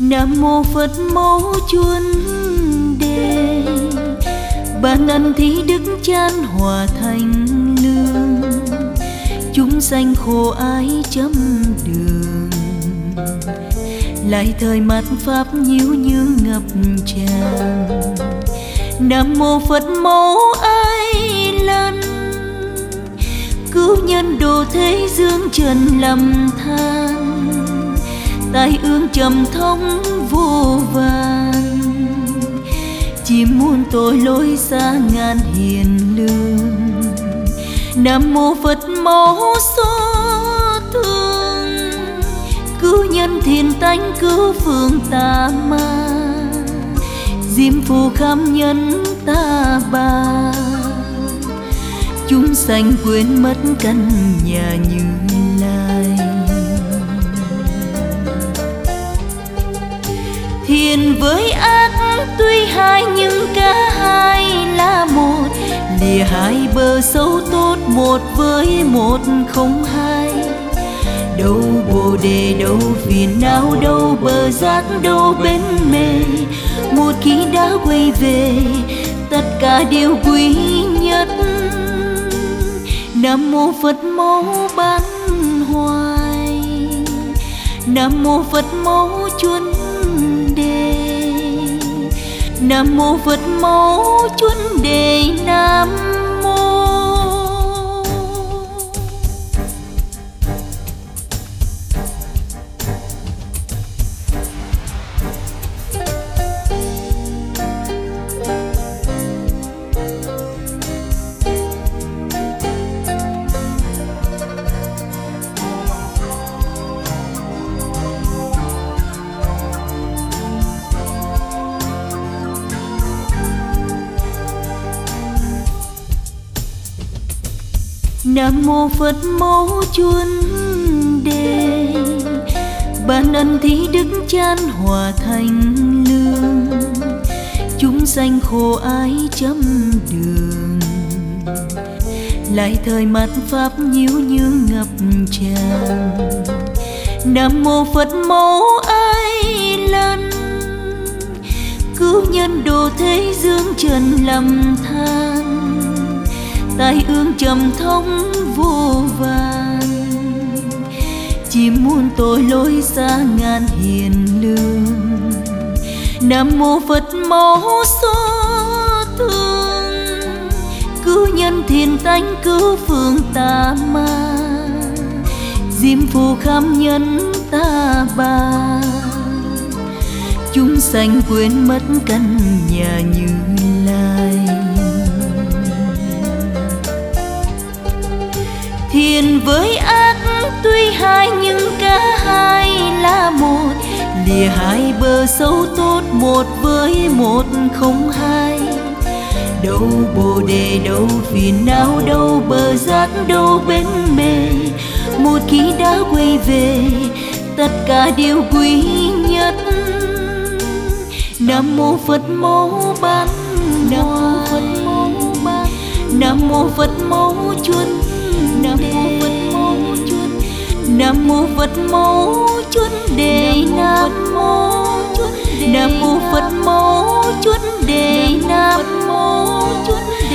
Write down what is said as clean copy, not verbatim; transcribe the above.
Nam mô Phật mẫu chuân đề, ban ân thí đức chan hòa thành lương, chúng sanh khổ ái chấm đường, lại thời mạt pháp nhiễu như ngập tràn. Nam mô Phật mẫu Ai Lân, cứu nhân độ thế dương trần lầm than, tai ương trầm thống vô vàn, chim muôn tội lỗi xa ngàn hiền lương. Nam mô Phật mẫu số thương, cứu nhân thiền tánh cứu phương tà ma, diêm phù kham nhân ta bà, chúng sanh quên mất căn nhà Như Lai. Thiện với ác tuy hai nhưng cả hai là một, lìa hai bờ sâu tốt một với một không hai. Đâu bồ đề đâu phiền não, đâu bờ giác đâu bên mê, một khi đã quay về tất cả đều quý nhất. Nam mô Phật mẫu ban hoài, Nam mô Phật mẫu chuân đề, Nam mô Phật mẫu chuân đề. Nam mô. Nam mô Phật mẫu chuân đề, ban ân thí đức chan hòa thành lương, chúng sanh khổ ái chấm đường, lại thời mạt pháp nhiễu như ngập tràn. Nam mô Phật mẫu Ai Lân, cứu nhân độ thế dương trần lầm than, tai ương trầm thống vô vàn, chim muôn tội lỗi xa ngàn hiền lương. Nam mô Phật mẫu số thương, cứu nhân thiền tánh cứu phương tà ma, diêm phù kham nhân ta bà, chúng sanh quên mất căn nhà Như Lai. Thiện với ác tuy hai nhưng cả hai là một, lìa hai bờ sâu tốt một với một không hai. Đâu bồ đề đâu phiền não, đâu bờ giác đâu bên mê, một khi đã quay về tất cả đều quý nhất. Nam mô Phật mẫu ban hoài, Nam mô Phật mẫu chuân, Nam mô Phật mẫu chuân, Nam mô Phật mẫu chuân đề. Nam mô, Nam mô Phật mẫu chuân đề. Nam mô chuân